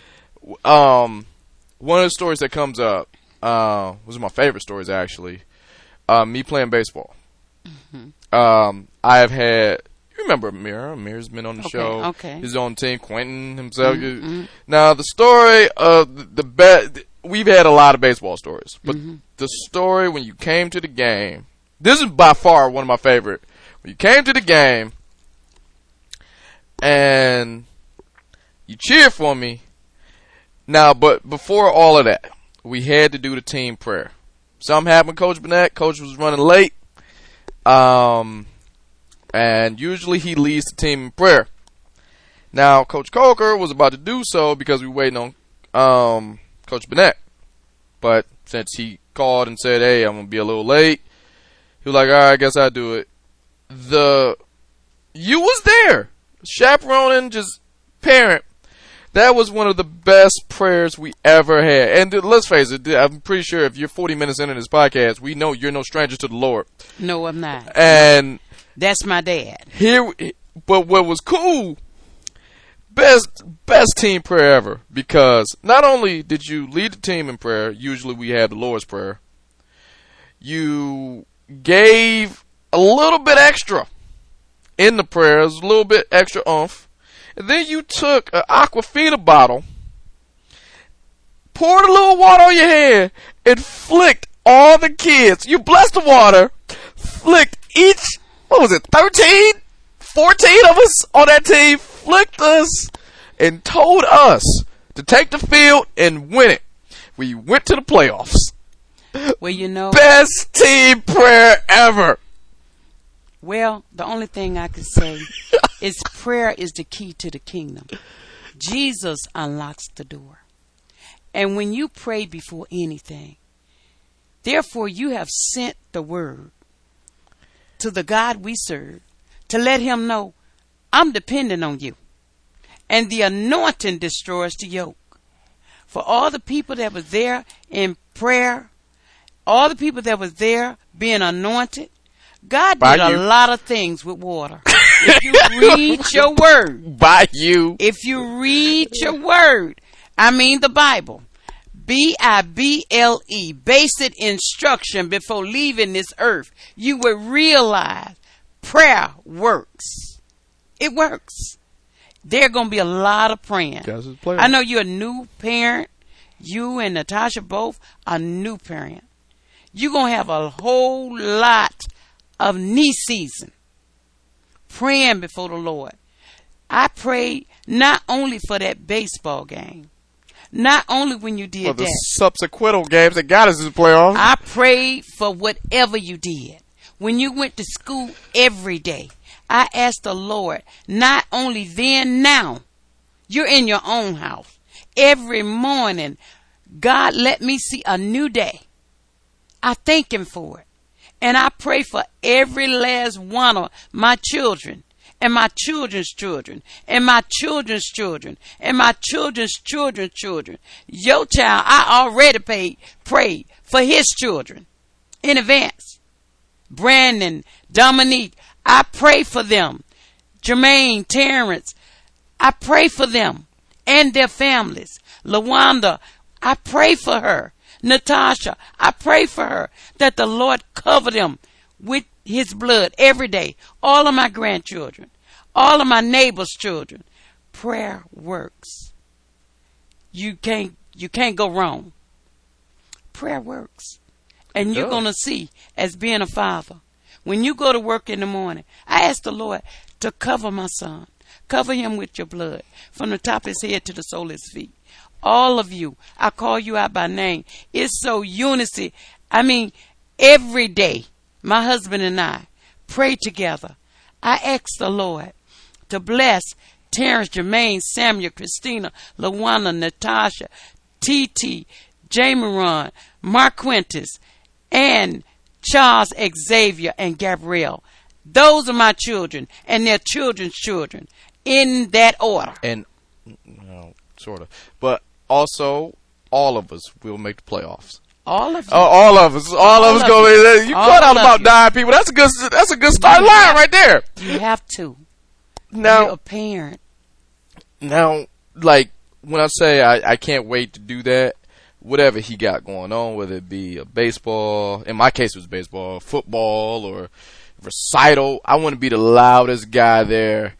One of the stories that comes up was my favorite stories, actually. Me playing baseball. Mm-hmm. I have had... You remember Amir. Amir's been on the show. Okay. His own team, Quentin himself. Mm-hmm. Now, the story of the bet... We've had a lot of baseball stories. But the story when you came to the game... This is by far one of my favorite. When you came to the game and you cheered for me. Now, but before all of that, we had to do the team prayer. Something happened with Coach Burnett. Coach was running late. And usually he leads the team in prayer. Now, Coach Coker was about to do so because we were waiting on Coach Burnett. But since he called and said, hey, I'm going to be a little late, he was like, all right, I guess I'll do it. You was there. Chaperoning, just parent. That was one of the best prayers we ever had. And let's face it, I'm pretty sure if you're 40 minutes into this podcast, we know you're no stranger to the Lord. No, I'm not. And that's my dad. But what was cool, best team prayer ever, because not only did you lead the team in prayer, usually we have the Lord's Prayer, you gave a little bit extra in the prayers, a little bit extra oomph. And then you took an Aquafina bottle, poured a little water on your head, and flicked all the kids. You blessed the water, flicked each, 13, 14 of us on that team, flicked us, and told us to take the field and win it. We went to the playoffs. Well, you know. Best team prayer ever. Well, the only thing I can say is prayer is the key to the kingdom. Jesus unlocks the door. And when you pray before anything, therefore you have sent the word to the God we serve to let him know, I'm dependent on you. And the anointing destroys the yoke. For all the people that were there in prayer, all the people that were there being anointed, God did a lot of things with water. If you read your word. By you. If you read your word. I mean the Bible. Bible, basic instruction before leaving this earth, you will realize prayer works. It works. There are going to be a lot of praying. I know you're a new parent. You and Natasha both are new parent. You're going to have a whole lot of knee season praying before the Lord. I prayed not only for that baseball game, not only when you did the that. subsequent games that got us to the playoffs. I prayed for whatever you did. When you went to school every day, I asked the Lord, not only then, now, you're in your own house. Every morning, God let me see a new day. I thank Him for it. And I pray for every last one of my children, and my children's children, and my children's children, and my children's children's children. Your child, I already prayed for his children in advance. Brandon, Dominique, I pray for them. Jermaine, Terrence, I pray for them and their families. LaWanda, I pray for her. Natasha, I pray for her that the Lord cover them with His blood every day. All of my grandchildren, all of my neighbors' children. Prayer works. You can't go wrong. Prayer works. And you're going to see, as being a father, when you go to work in the morning, I ask the Lord to cover my son. Cover him with your blood from the top of his head to the sole of his feet. All of you, I call you out by name. It's so unity. I mean, every day, my husband and I pray together. I ask the Lord to bless Terrence, Jermaine, Samuel, Christina, LaWanda, Natasha, TT, Jamaron, Marquintus, and Charles Xavier and Gabrielle. Those are my children and their children's children in that order. And, sort of. But also, all of us will make the playoffs. All of you. All of us go in. You cut out about 9 people. That's a good start line right there. You have to. Now, you're a parent. Now, like, when I say I can't wait to do that, whatever he got going on, whether it be a baseball, in my case it was baseball, football, or recital, I want to be the loudest guy there.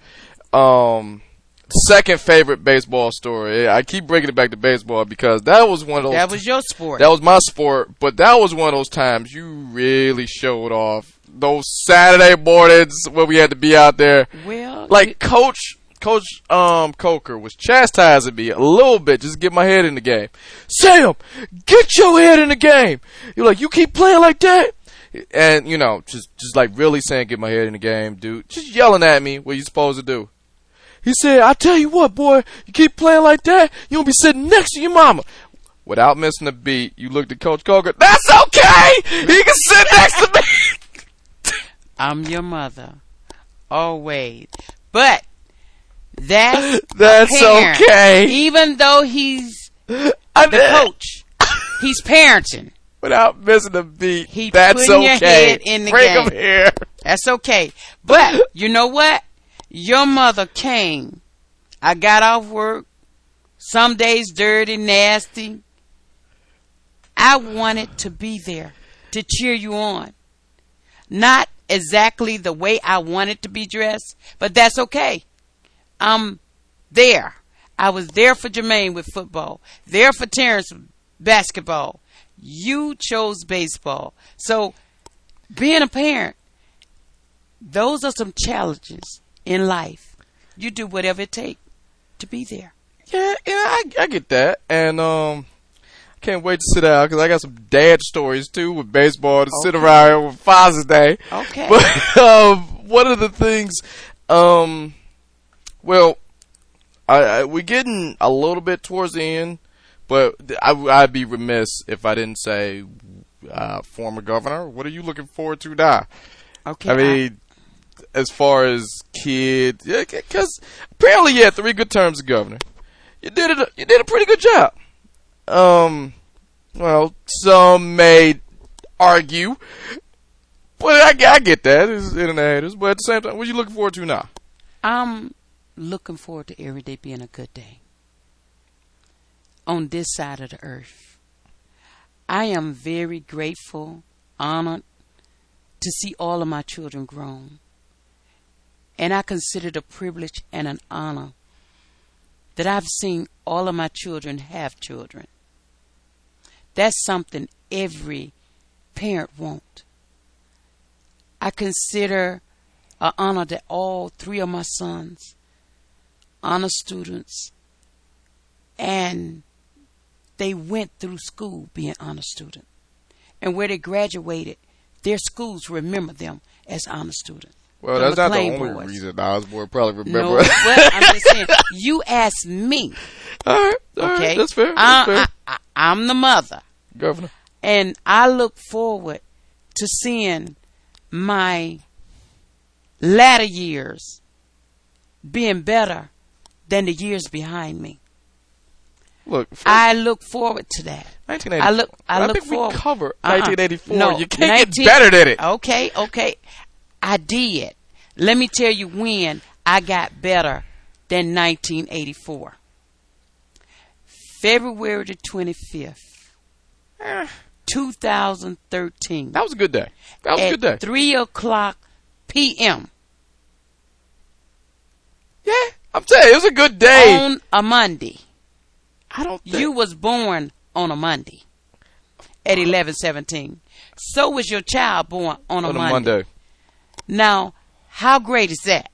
Second favorite baseball story. I keep bringing it back to baseball because that was one of those. That was your sport. That was my sport, but that was one of those times you really showed off. Those Saturday mornings when we had to be out there. Well, like Coach Coker was chastising me a little bit just to get my head in the game. Sam, get your head in the game. You're like, you keep playing like that? And, just like really saying get my head in the game, dude. Just yelling at me what you supposed to do. He said, I tell you what, boy, you keep playing like that, you'll be sitting next to your mama. Without missing a beat, you looked at Coach Coker. That's okay! He can sit next to me! I'm your mother. Always. But that's okay. Even though he's the coach, he's parenting. Without missing a beat, He that's putting okay. Your head in the Bring game. him here. That's okay. But you know what? Your mother came. I got off work. Some days dirty, nasty. I wanted to be there to cheer you on. Not exactly the way I wanted to be dressed, but that's okay. I'm there. I was there for Jermaine with football, there for Terrence with basketball. You chose baseball. So being a parent, those are some challenges in life. You do whatever it takes to be there. Yeah, I get that. And I can't wait to sit down because I got some dad stories too with baseball to sit around here with Father's Day. Okay. But one of the things, well, we're getting a little bit towards the end, but I'd be remiss if I didn't say, former governor, what are you looking forward to now? Okay. I mean, as far as kids, because apparently you had 3 good terms as governor. You did a pretty good job. Well, some may argue, but I get that. It's internet haters. But at the same time, what are you looking forward to now? I'm looking forward to every day being a good day on this side of the earth. I am very grateful, honored to see all of my children grown. And I consider it a privilege and an honor that I've seen all of my children have children. That's something every parent wants. I consider an honor that all 3 of my sons, honor students, and they went through school being honor students. And where they graduated, their schools remember them as honor students. Well, that's not the only reason Osborne probably remember. No, well, I'm just saying, you asked me. All right, Okay, that's fair. I'm the mother, Governor. and I look forward to seeing my latter years being better than the years behind me. Look, I look forward to that. 1984. I look think forward. we covered 1984. No, you can't get better than it. Okay. I did. Let me tell you when I got better than 1984. February the 25th, 2013. That was a good day. That was a good day. At 3:00 p.m. Yeah, I'm telling you, it was a good day. on a Monday. I don't think. You was born on a Monday at 11:17. So was your child born on a Monday. Now, how great is that?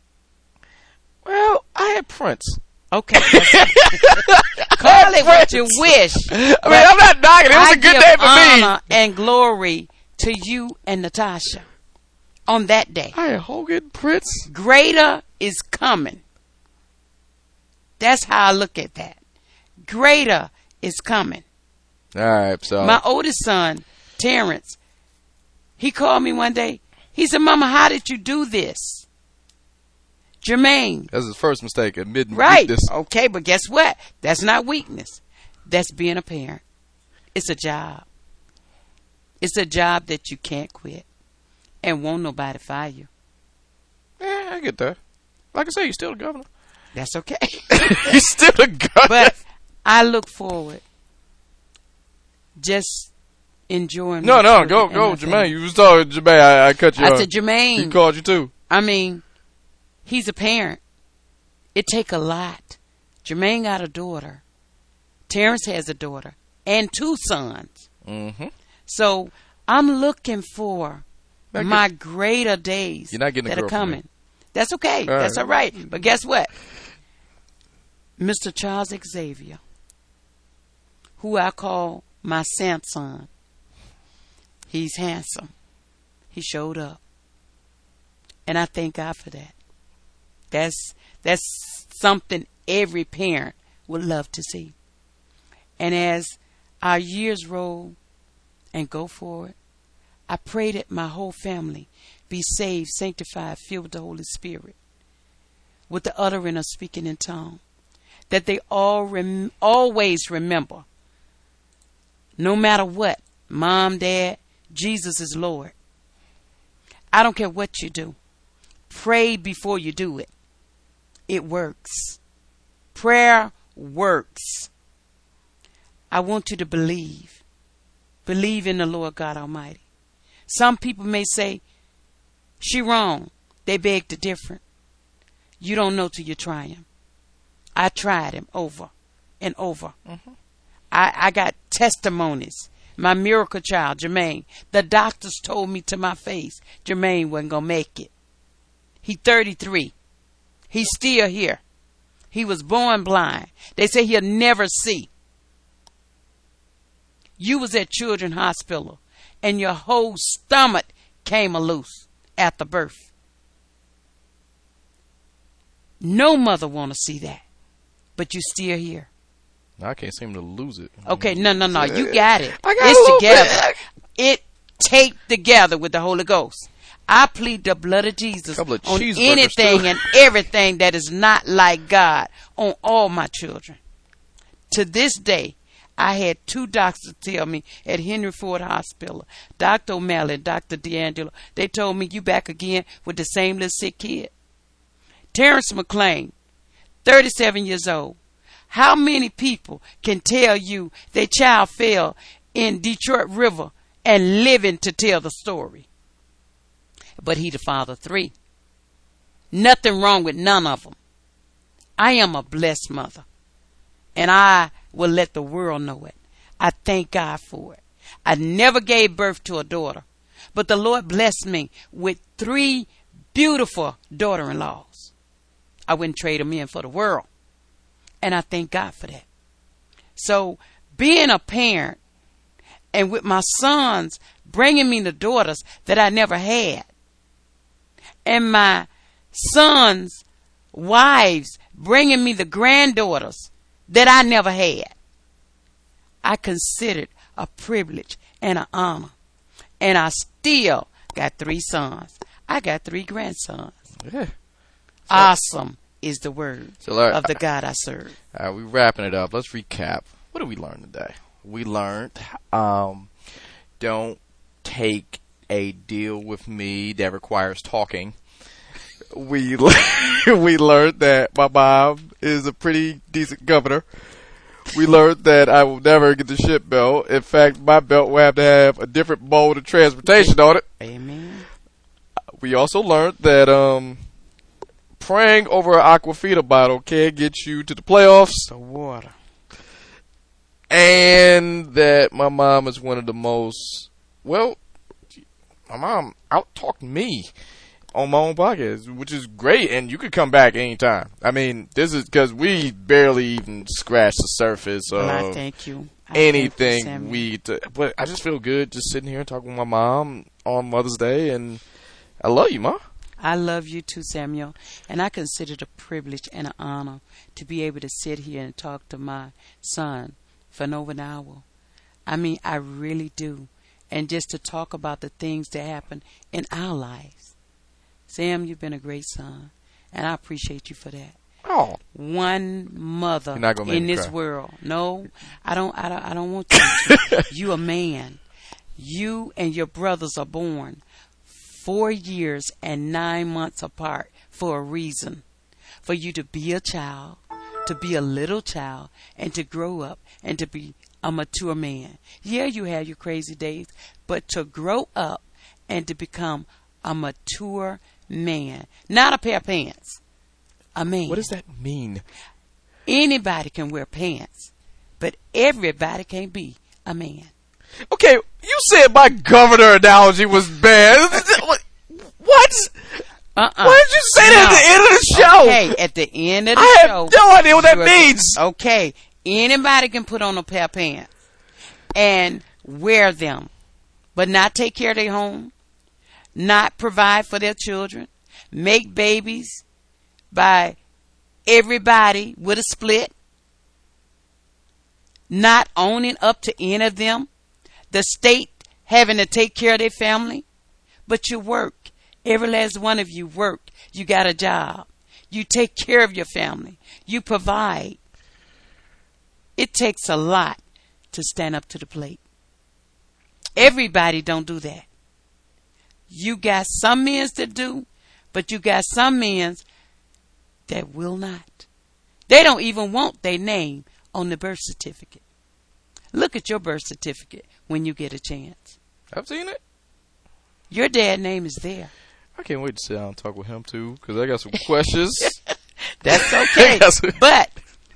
Well, I had Prince. Okay. Call it what you wish. I mean, I'm not knocking. It was a good day for me. Honor and glory to you and Natasha on that day. I had Hogan, Prince. Greater is coming. That's how I look at that. Greater is coming. All right, so My oldest son, Terrence, he called me one day. He said, Mama, how did you do this? Jermaine. that's his first mistake, admitting Right. weakness. Okay, but guess what? That's not weakness. That's being a parent. It's a job. It's a job that you can't quit and won't nobody fire you. Yeah, I get that. Like I say, you're still the governor. That's okay. You're still the governor. But I look forward just enjoying No, my go, children and my Jermaine. family. You was talking Jermaine. I cut you off. I said, Jermaine. He called you too. I mean, he's a parent. It take a lot. Jermaine got a daughter. Terrence has a daughter and 2 sons. Mm-hmm. So I'm looking for Not my greater days You're not getting a that girl are from coming. That's okay. All That's right. all right. But guess what? Mr. Charles Xavier, who I call my Samson, he's handsome. He showed up. And I thank God for that. That's something every parent would love to see. And as our years roll and go forward, I pray that my whole family be saved, sanctified, filled with the Holy Spirit, with the uttering of speaking in tongues, that they always remember, no matter what, Mom, Dad, Jesus is Lord. I don't care what you do. Pray before you do it. It works. Prayer works. I want you to believe. Believe in the Lord God Almighty. Some people may say, she wrong. They beg to differ. You don't know till you try him. I tried him over and over. Mm-hmm. I got testimonies. My miracle child, Jermaine, the doctors told me to my face, Jermaine wasn't going to make it. He's 33. He's still here. He was born blind. They say he'll never see. You was at Children's Hospital and your whole stomach came loose after birth. No mother want to see that, but you still here. I can't seem to lose it. Okay, no. You got it. I got It's a little together. bit. It taped together with the Holy Ghost. I plead the blood of Jesus Couple of on cheeseburgers, anything too. and everything that is not like God on all my children. To this day, I had 2 doctors tell me at Henry Ford Hospital, Dr. O'Malley and Dr. D'Angelo, they told me, you back again with the same little sick kid. Terrence McClain, 37 years old. How many people can tell you their child fell in Detroit River and living to tell the story. But he the father of 3. Nothing wrong with none of them. I am a blessed mother, and I will let the world know it. I thank God for it. I never gave birth to a daughter, but the Lord blessed me with 3 beautiful daughter-in-laws. I wouldn't trade them in for the world, and I thank God for that. So being a parent, and with my sons bringing me the daughters that I never had, and my sons' wives bringing me the granddaughters that I never had, I considered a privilege and an honor. And I still got 3 sons. I got 3 grandsons. Yeah. Awesome is the word So, Larry, of the God I serve. we're wrapping it up. Let's recap. What did we learn today? We learned don't take a deal with me that requires talking. We learned that my mom is a pretty decent governor. We learned that I will never get the ship belt. In fact, my belt will have to have a different mode of transportation on it. Amen. We also learned that praying over an Aquafina bottle can get you to the playoffs. The water. And that my mom is one of the most, well, my mom out-talked me on my own podcast, which is great, and you could come back anytime. I mean, this is because we barely even scratched the surface of I thank you. anything but I just feel good just sitting here and talking with my mom on Mother's Day, and I love you, Ma. I love you too, Samuel, and I consider it a privilege and an honor to be able to sit here and talk to my son for over an hour. I mean, I really do. And just to talk about the things that happen in our lives. Sam, you've been a great son, and I appreciate you for that. Oh, One mother You're not gonna make in me this cry. world. No, I don't want you to. You a man. You and your brothers are born 4 years and 9 months apart for a reason. For you to be a child, to be a little child, and to grow up and to be a mature man. Yeah, you have your crazy days, but to grow up and to become a mature man. Not a pair of pants. A man. what does that mean? Anybody can wear pants, but everybody can't be a man. Okay, you said my governor analogy was bad. What? Why did you say that at the end of the show? Okay, at the end of the I show. have no idea what that you're- means. Okay, anybody can put on a pair of pants and wear them, but not take care of their home, not provide for their children, make babies by everybody with a split, not owning up to any of them, the state having to take care of their family, but you work. Every last one of you work. You got a job. You take care of your family. You provide. It takes a lot to stand up to the plate. Everybody don't do that. You got some men that do, but you got some men that will not. They don't even want their name on the birth certificate. Look at your birth certificate when you get a chance. I've seen it. Your dad's name is there. I can't wait to sit down and talk with him too, because I got some questions. That's okay. That's- But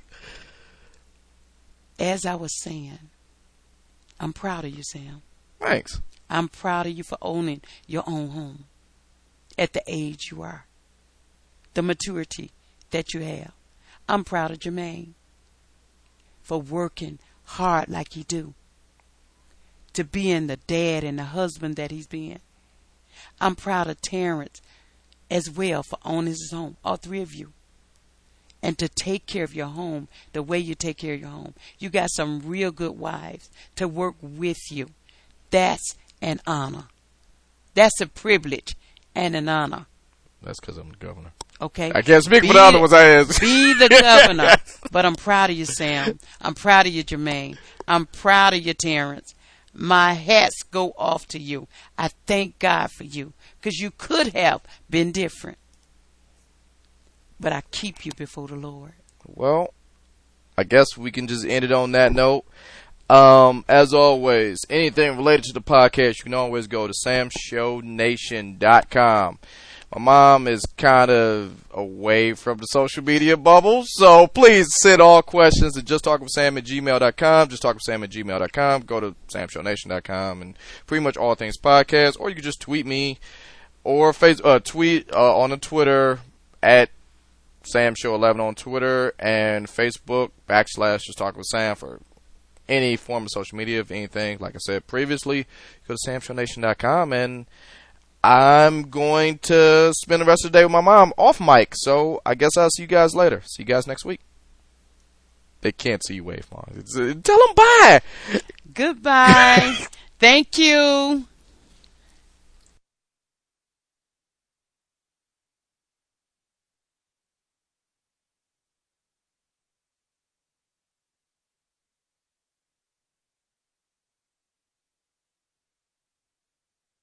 as I was saying, I'm proud of you, Sam. Thanks. I'm proud of you for owning your own home at the age you are, the maturity that you have. I'm proud of Jermaine for working hard like he do, to being the dad and the husband that he's been. I'm proud of Terrence as well for owning his home, all 3 of you. And to take care of your home the way you take care of your home. You got some real good wives to work with you. That's an honor. That's a privilege and an honor. That's because I'm the governor. Okay? I can't speak Be for the other ones I asked. Be the governor. But I'm proud of you, Sam. I'm proud of you, Jermaine. I'm proud of you, Terrence. My hats go off to you. I thank God for you, because you could have been different. But I keep you before the Lord. Well, I guess we can just end it on that note. As always, anything related to the podcast, you can always go to samshownation.com. My mom is kind of away from the social media bubble, so please send all questions to justtalkwithsam@gmail.com. Justtalkwithsam@gmail.com. Go to samshownation.com and pretty much all things podcast, or you can just tweet me or tweet on the Twitter at SamShow11 on Twitter and Facebook /JustTalkWithSam for any form of social media, if anything. Like I said previously, go to samshownation.com, and I'm going to spend the rest of the day with my mom off mic, so I guess I'll see you guys later. See you guys next week. They can't see you wave, Mom. Tell them bye. Goodbye. Thank you.